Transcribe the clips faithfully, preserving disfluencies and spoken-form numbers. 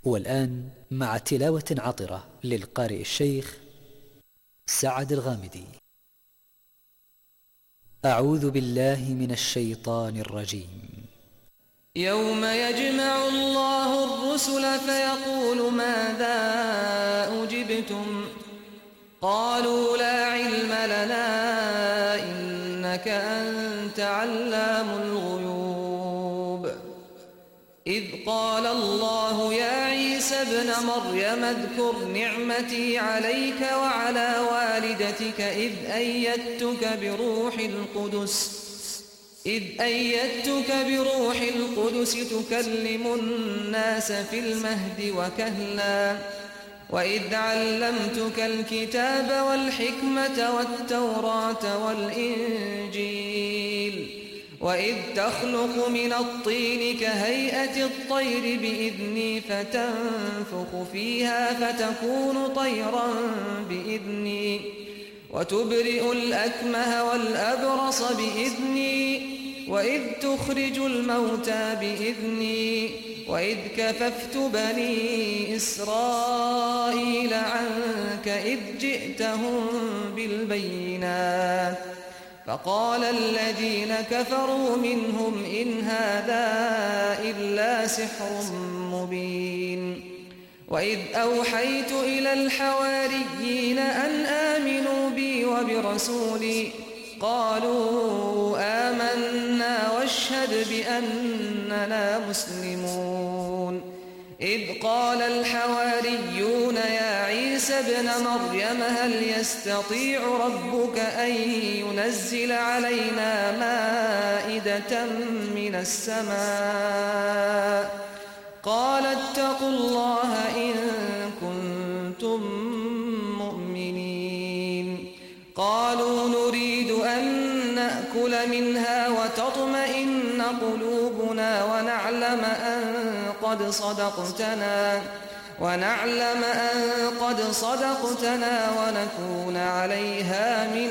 والآن مع تلاوة عطرة للقارئ الشيخ سعد الغامدي. أعوذ بالله من الشيطان الرجيم. يوم يجمع الله الرسل فيقول ماذا أجبتم قالوا لا علم لنا إنك أنت علام الغيوب. إذ قال الله يا عيسى ابن مريم اذكر نعمتي عليك وعلى والدتك إذ أيدتك بروح القدس إذ أيدتك بروح القدس تكلم الناس في المهد وكهلا وإذ علمتك الكتاب والحكمة والتوراة والإنجيل وإذ تخلق من الطين كهيئة الطير بإذني فتنفخ فيها فتكون طيرا بإذني وتبرئ الأكمه والأبرص بإذني وإذ تخرج الموتى بإذني وإذ كففت بني إسرائيل عنك إذ جئتهم بالبينات فقال الذين كفروا منهم إن هذا إلا سحر مبين. وإذ أوحيت إلى الحواريين أن آمنوا بي وبرسولي قالوا آمنا واشهد بأننا مسلمون. إذ قال الحواريون يا عيسى ابن مريم هل يستطيع ربك أن ينزل علينا مائدة من السماء قال اتقوا الله إن كنتم مؤمنين. قالوا نريد أن نأكل منها وتطمئن قلوبنا ونعلم أن قد صدقتنا ونعلم أن قد صدقتنا ونكون عليها من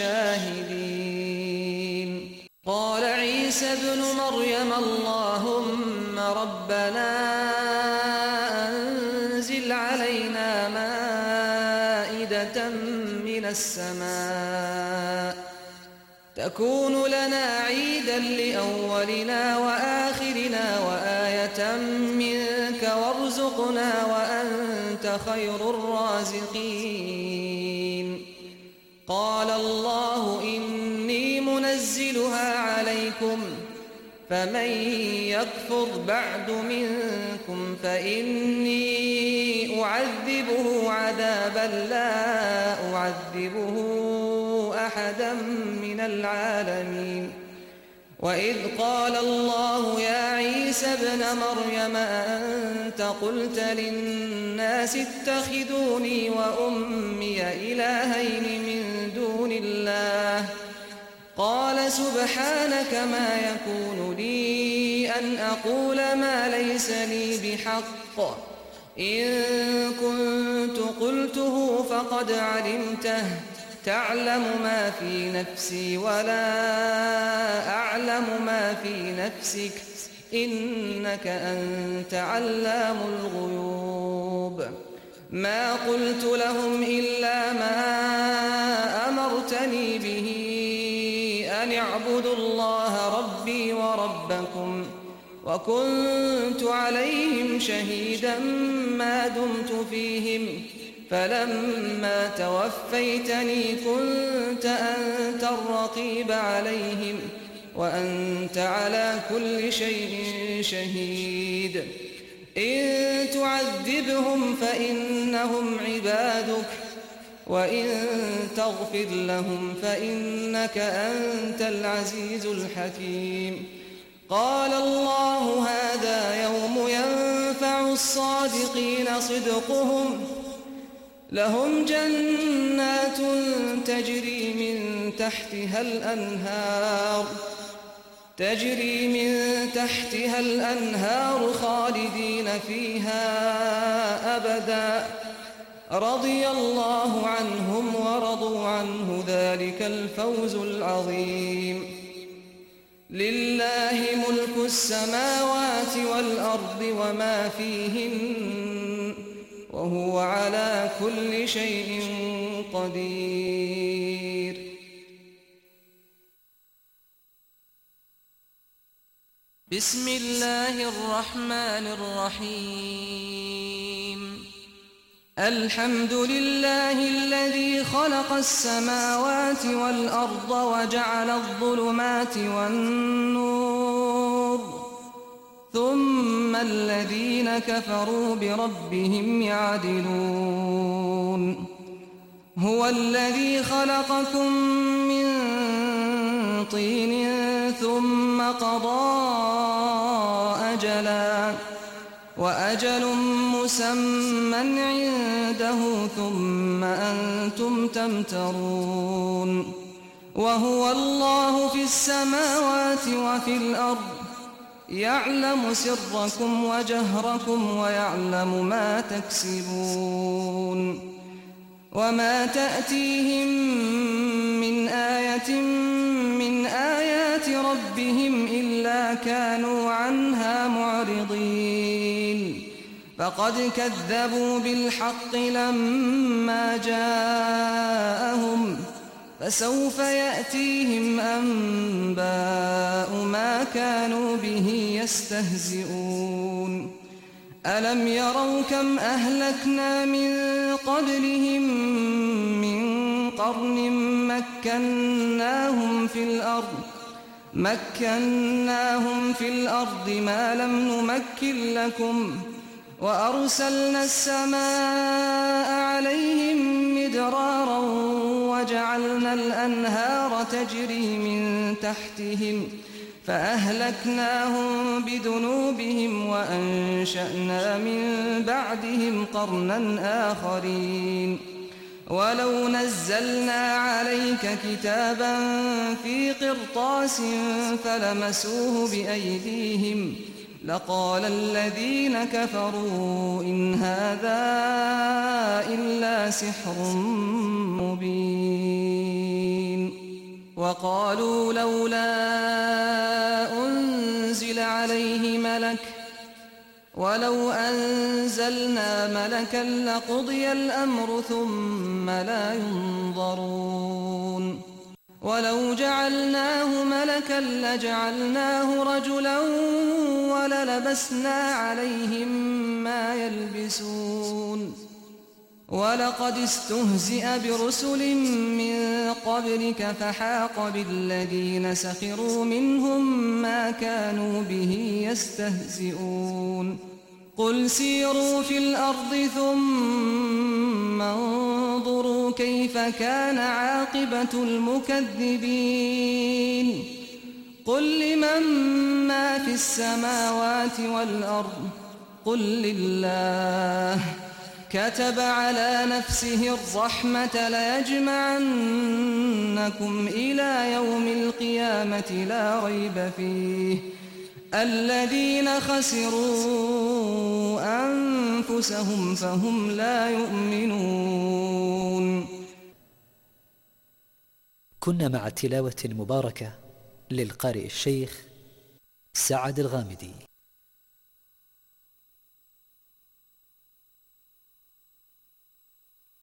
الشاهدين. قال عيسى ابن مريم اللهم ربنا أنزل علينا مائدة من السماء تكون لنا عيدا لأولنا وآخرنا وآية منك وارزقنا وأنت خير الرازقين. قال الله إني منزلها عليكم فمن يكفر بعد منكم فإني أعذبه عذابا لا أعذبه أحدا من العالمين. وإذ قال الله يا عيسى ابن مريم أأنت قلت للناس اتخذوني وأمي إلهين من دون الله قال سبحانك ما يكون لي أن أقول ما ليس لي بحق إن كنت قلته فقد علمته تعلم ما في نفسي ولا أعلم ما في نفسك إنك أنت علام الغيوب. ما قلت لهم إلا ما أمرتني به أن اعبدوا الله ربي وربكم وكنت عليهم شهيدا ما دمت فيهم فلما توفيتني كنت أنت الرقيب عليهم وأنت على كل شيء شهيد. إن تعذبهم فإنهم عبادك وإن تغفر لهم فإنك أنت العزيز الحكيم. قال الله هذا يوم ينفع الصادقين صدقهم لهم جنات تجري من تحتها الأنهار تجري من تحتها الأنهار خالدين فيها أبدا رضي الله عنهم ورضوا عنه ذلك الفوز العظيم. لله ملك السماوات والأرض وما فيهن وهو على كل شيء قدير. بسم الله الرحمن الرحيم. الحمد لله الذي خلق السماوات والأرض وجعل الظلمات والنور ثم الذين كفروا بربهم يعدلون. هو الذي خلقكم من طين ثم قضى أجلا وأجل مسمى عنده ثم أنتم تمترون. وهو الله في السماوات وفي الأرض يعلم سركم وجهركم ويعلم ما تكسبون. وما تأتيهم من آية من آيات ربهم إلا كانوا عنها معرضين. فقد كذبوا بالحق لما جاءهم فسوف يأتيهم أنباء ما كانوا به يستهزئون. ألم يروا كم أهلكنا من قبلهم من قرن مكناهم في الأرض مكناهم في الأرض ما لم نمكن لكم وأرسلنا السماء عليهم مدرارا وجعلنا الأنهار تجري من تحتهم فأهلكناهم بذنوبهم وأنشأنا من بعدهم قرنا آخرين. ولو نزلنا عليك كتابا في قرطاس فلمسوه بأيديهم لقال الذين كفروا إن هذا إلا سحر مبين. وقالوا لولا أنزل عليه ملك ولو أنزلنا ملكا لقضي الأمر ثم لا ينظرون. ولو جعلناه ملكا لجعلناه رجلا وللبسنا عليهم ما يلبسون. ولقد استهزئ برسل من قبلك فحاق بالذين سخروا منهم ما كانوا به يستهزئون. قل سيروا في الأرض ثم انظروا كيف كان عاقبة المكذبين. قل لمن ما في السماوات والأرض قل لله كتب على نفسه الرحمة ليجمعنكم إلى يوم القيامة لا ريب فيه الذين خسروا أنفسهم فهم لا يؤمنون. كنا مع تلاوة مباركة للقارئ الشيخ سعد الغامدي.